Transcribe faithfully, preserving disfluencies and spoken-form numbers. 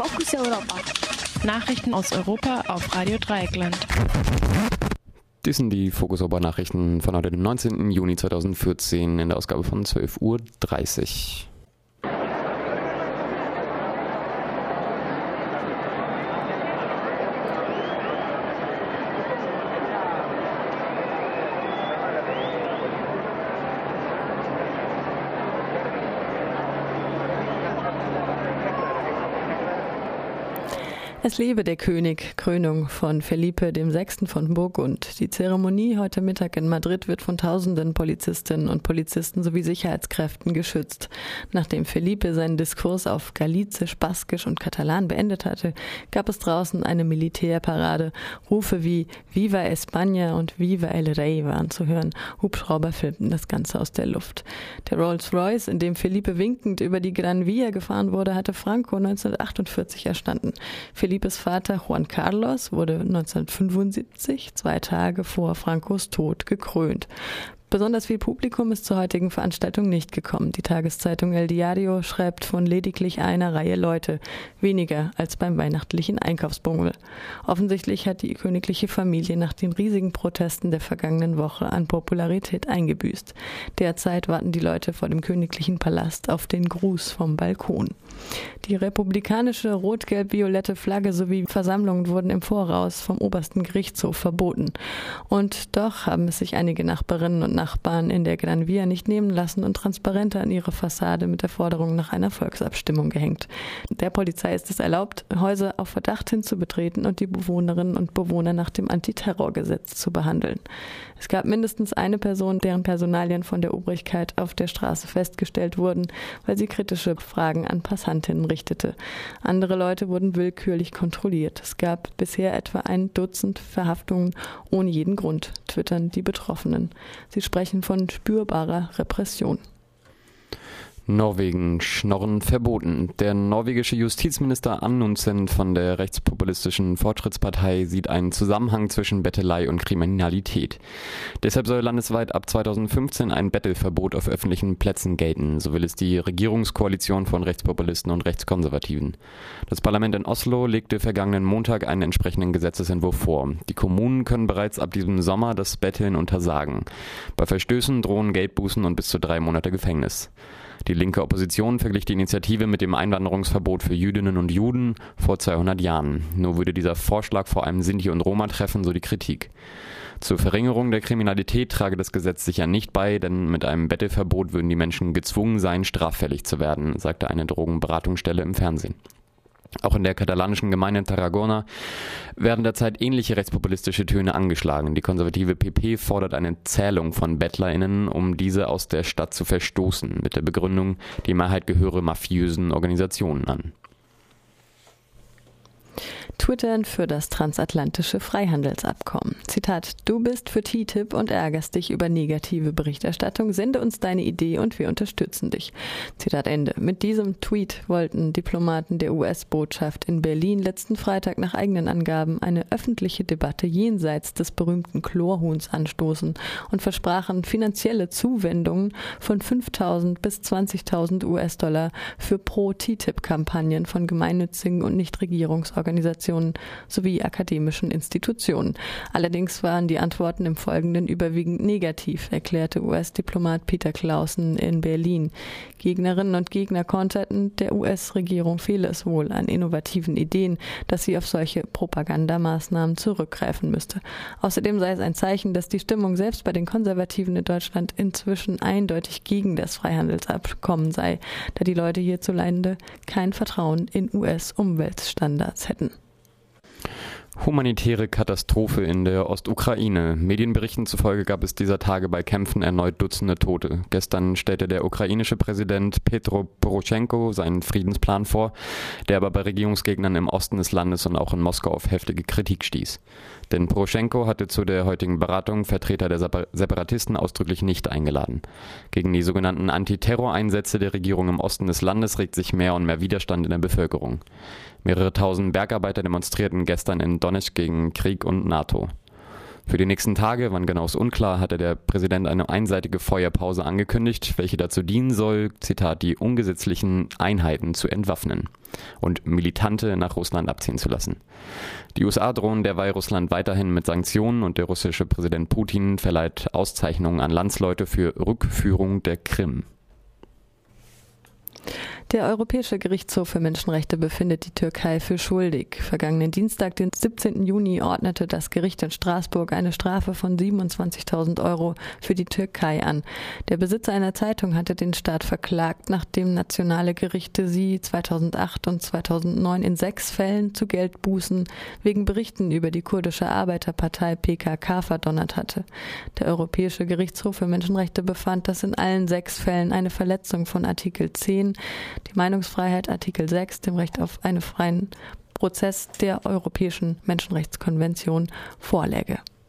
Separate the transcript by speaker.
Speaker 1: Fokus Europa.
Speaker 2: Nachrichten aus Europa auf Radio Dreieckland.
Speaker 3: Dies sind die Fokus Europa Nachrichten von heute, dem neunzehnten Juni zweitausendvierzehn, in der Ausgabe von zwölf Uhr dreißig.
Speaker 4: Es lebe der König, Krönung von Felipe der Sechste von Burgund. Die Zeremonie heute Mittag in Madrid wird von tausenden Polizistinnen und Polizisten sowie Sicherheitskräften geschützt. Nachdem Felipe seinen Diskurs auf Galicisch, Baskisch und Katalan beendet hatte, gab es draußen eine Militärparade. Rufe wie Viva España und Viva el Rey waren zu hören. Hubschrauber filmten das Ganze aus der Luft. Der Rolls-Royce, in dem Felipe winkend über die Gran Via gefahren wurde, hatte Franco neunzehnhundertachtundvierzig erstanden. Felipes Vater Juan Carlos wurde neunzehnhundertfünfundsiebzig, zwei Tage vor Francos Tod, gekrönt. Besonders viel Publikum ist zur heutigen Veranstaltung nicht gekommen. Die Tageszeitung El Diario schreibt von lediglich einer Reihe Leute, weniger als beim weihnachtlichen Einkaufsbummel. Offensichtlich hat die königliche Familie nach den riesigen Protesten der vergangenen Woche an Popularität eingebüßt. Derzeit warten die Leute vor dem königlichen Palast auf den Gruß vom Balkon. Die republikanische rot-gelb-violette Flagge sowie Versammlungen wurden im Voraus vom obersten Gerichtshof verboten. Und doch haben es sich einige Nachbarinnen und Nachbarn in der Gran Via nicht nehmen lassen und Transparente an ihre Fassade mit der Forderung nach einer Volksabstimmung gehängt. Der Polizei ist es erlaubt, Häuser auf Verdacht hin zu betreten und die Bewohnerinnen und Bewohner nach dem Antiterrorgesetz zu behandeln. Es gab mindestens eine Person, deren Personalien von der Obrigkeit auf der Straße festgestellt wurden, weil sie kritische Fragen an Passantinnen richtete. Andere Leute wurden willkürlich kontrolliert. Es gab bisher etwa ein Dutzend Verhaftungen ohne jeden Grund, twittern die Betroffenen. Sie sprechen von spürbarer Repression.
Speaker 3: Norwegen, Schnorren verboten. Der norwegische Justizminister Anundsen von der rechtspopulistischen Fortschrittspartei sieht einen Zusammenhang zwischen Bettelei und Kriminalität. Deshalb soll landesweit ab zweitausendfünfzehn ein Bettelverbot auf öffentlichen Plätzen gelten, so will es die Regierungskoalition von Rechtspopulisten und Rechtskonservativen. Das Parlament in Oslo legte vergangenen Montag einen entsprechenden Gesetzesentwurf vor. Die Kommunen können bereits ab diesem Sommer das Betteln untersagen. Bei Verstößen drohen Geldbußen und bis zu drei Monate Gefängnis. Die linke Opposition verglich die Initiative mit dem Einwanderungsverbot für Jüdinnen und Juden vor zweihundert Jahren. Nur würde dieser Vorschlag vor allem Sinti und Roma treffen, so die Kritik. Zur Verringerung der Kriminalität trage das Gesetz sicher nicht bei, denn mit einem Bettelverbot würden die Menschen gezwungen sein, straffällig zu werden, sagte eine Drogenberatungsstelle im Fernsehen. Auch in der katalanischen Gemeinde Tarragona werden derzeit ähnliche rechtspopulistische Töne angeschlagen. Die konservative P P fordert eine Zählung von BettlerInnen, um diese aus der Stadt zu verstoßen, mit der Begründung, die Mehrheit gehöre mafiösen Organisationen an.
Speaker 4: Twittern für das transatlantische Freihandelsabkommen. Zitat: Du bist für T T I P und ärgerst dich über negative Berichterstattung. Sende uns deine Idee und wir unterstützen dich. Zitat Ende. Mit diesem Tweet wollten Diplomaten der U S-Botschaft in Berlin letzten Freitag nach eigenen Angaben eine öffentliche Debatte jenseits des berühmten Chlorhuhns anstoßen und versprachen finanzielle Zuwendungen von fünftausend bis zwanzigtausend U S-Dollar für Pro-T T I P-Kampagnen von gemeinnützigen und Nichtregierungsorganisationen sowie akademischen Institutionen. Allerdings waren die Antworten im Folgenden überwiegend negativ, erklärte U S-Diplomat Peter Clausen in Berlin. Gegnerinnen und Gegner konterten, der U S-Regierung fehle es wohl an innovativen Ideen, dass sie auf solche Propagandamaßnahmen zurückgreifen müsste. Außerdem sei es ein Zeichen, dass die Stimmung selbst bei den Konservativen in Deutschland inzwischen eindeutig gegen das Freihandelsabkommen sei, da die Leute hierzulande kein Vertrauen in U S-Umweltstandards hätten.
Speaker 3: Humanitäre Katastrophe in der Ostukraine. Medienberichten zufolge gab es dieser Tage bei Kämpfen erneut Dutzende Tote. Gestern stellte der ukrainische Präsident Petro Poroschenko seinen Friedensplan vor, der aber bei Regierungsgegnern im Osten des Landes und auch in Moskau auf heftige Kritik stieß. Denn Poroschenko hatte zu der heutigen Beratung Vertreter der Separatisten ausdrücklich nicht eingeladen. Gegen die sogenannten Antiterroreinsätze der Regierung im Osten des Landes regt sich mehr und mehr Widerstand in der Bevölkerung. Mehrere tausend Bergarbeiter demonstrierten gestern in Donezk gegen Krieg und NATO. Für die nächsten Tage, wann genau ist unklar, hatte der Präsident eine einseitige Feuerpause angekündigt, welche dazu dienen soll, Zitat, die ungesetzlichen Einheiten zu entwaffnen und Militante nach Russland abziehen zu lassen. Die U S A drohen derweil Russland weiterhin mit Sanktionen und der russische Präsident Putin verleiht Auszeichnungen an Landsleute für Rückführung der Krim.
Speaker 4: Der Europäische Gerichtshof für Menschenrechte befindet die Türkei für schuldig. Vergangenen Dienstag, den siebzehnten Juni, ordnete das Gericht in Straßburg eine Strafe von siebenundzwanzigtausend Euro für die Türkei an. Der Besitzer einer Zeitung hatte den Staat verklagt, nachdem nationale Gerichte sie zweitausendacht und zweitausendneun in sechs Fällen zu Geldbußen wegen Berichten über die kurdische Arbeiterpartei P K K verdonnert hatte. Der Europäische Gerichtshof für Menschenrechte befand, dass in allen sechs Fällen eine Verletzung von Artikel zehn, die Meinungsfreiheit, Artikel sechs, dem Recht auf einen freien Prozess der Europäischen Menschenrechtskonvention vorläge.